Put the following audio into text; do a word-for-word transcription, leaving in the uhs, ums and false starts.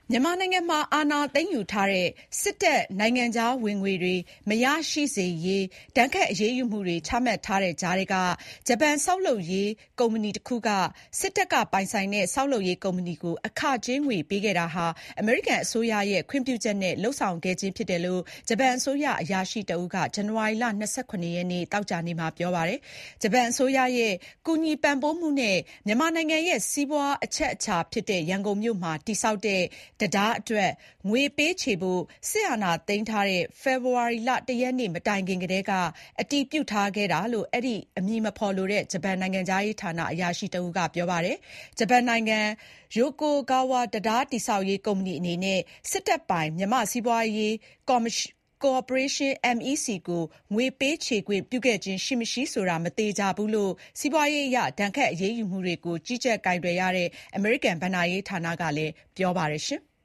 မြန်မာနိုင်ငံမှာအာဏာသိမ်းယူထားတဲ့စစ်တပ်နိုင်ငံခြားဝင်ငွေတွေမရရှိစေရေးဒဏ်ခတ်အရေးယူမှုတွေချမှတ်ထားတဲ့ကြားထဲကဂျပန်ဆောက်လုပ်ရေးကုမ္ပဏီတခုကစစ်တပ်ကပိုင်ဆိုင်တဲ့ဆောက်လုပ်ရေးကုမ္ပဏီကိုအခကြေးငွေပေးခဲ့တာဟာအမေရိကန်အစိုးရရဲ့ခွင့်ပြုချက်နဲ့လုပ်ဆောင်ခဲ့ခြင်းဖြစ်တယ်လို့ဂျပန်အစိုးရအရာရှိတဦးကဇန်နဝါရီလ ၂၇ ရက်နေ့သောကြာနေ့မှာပြောပါတယ်။ဂျပန်အစိုးရရဲ့ကူညီပံ့ပိုးမှုနဲ့မြန်မာနိုင်ငံရဲ့စီးပွားအချက်အခြာဖြစ်တဲ့ရန်ကုန်မြို့မှာတည်ဆောက်တဲ့တံတားအတွက်ငွေပေးချေဖို့စစ်အာဏာသိမ်းထားတဲ့ဖေဖေါ်ဝါရီလ ၁ ရက်နေ့မတိုင်ခင်ကတည်းကအတည်ပြုထားခဲ့တာလို့အဲဒီအမည်မဖေါ်လိုတဲ့ဂျပန်နိုင်ငံခြားရေးဌာနအရာရှိတဦးကပြောပါတယ်။ဂျပန်နိုင်ငံ Yokogawa တံတားတည်ဆောက်ရေးကုမ္ပဏီအနေနဲ့စစ်တပ်ပိုင်မြန်မာ့စီးပွားရေးကော်မရှင်ကော်ပိုရေးရှင်း အမ် အီ စီ ကိုငွေပေးချေခွင့်ပြုခဲ့ခြင်းရှိမရှိဆိုတာမသေချာဘူးလို့စီးပွားရေးအရဒဏ်ခတ်အရေးယူမှုတွေကိုကြီးကြပ်ကိုင်တွယ်ရတဲ့အမေရိကန်ဘဏ္ဍာရေးဌာနကလည်းပြောပါတယ်။